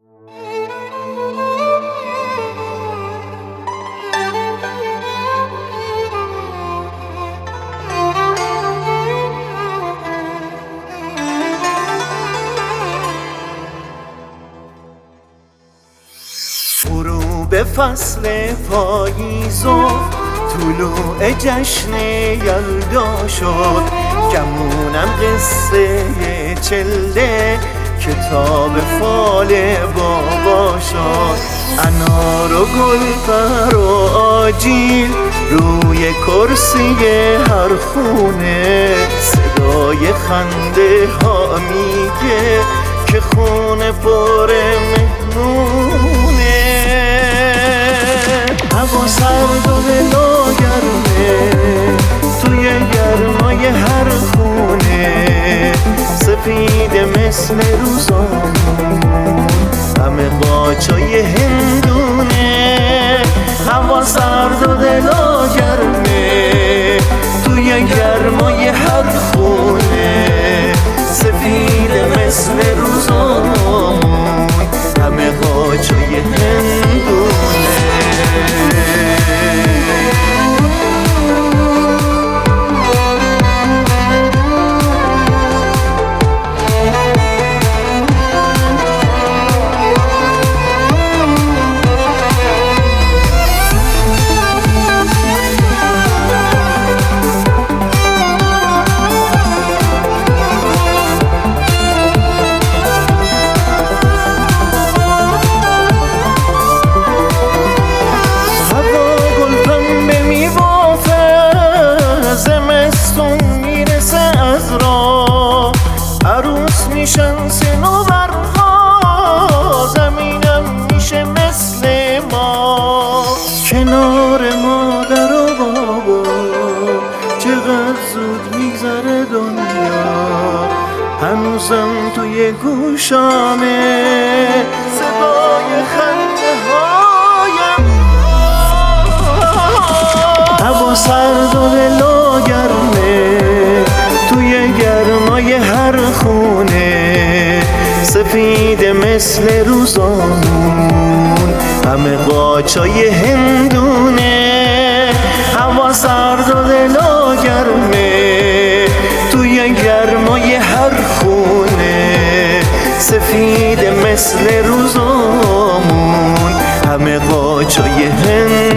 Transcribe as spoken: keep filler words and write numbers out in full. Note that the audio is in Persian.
غروب فصل پاییز و طلوع جشن یلدا شد، گمونم قصه چله کتاب فال بابا شد. انار و گلبر و آجیل روی کرسی هر خونه، صدای خنده ها میگه که خونه پر مهمونه. هوا سرد و دلا گرمه توی گرمای هر خونه، سفید مثل روزامون همه قاچای هندونه. هوا سرد و دلا گرمه توی گرمای هر خونه، سفید مثل روزامون همه قاچای هندونه. عروس میشن صنوبرها، زمینم میشه مثل ما. کنار مادر و بابا چقدر زود میگذره دنیا، هنوزم توی گوشامه صدای خنده هایم. هوا سرد و دلا گرمه توی گرمای هر خونه، سفید مثل روزامون همه قاچای هندونه. هوا سرد و دلا گرمه توی گرمای هر خونه، سفید مثل روزامون همه قاچای هندونه.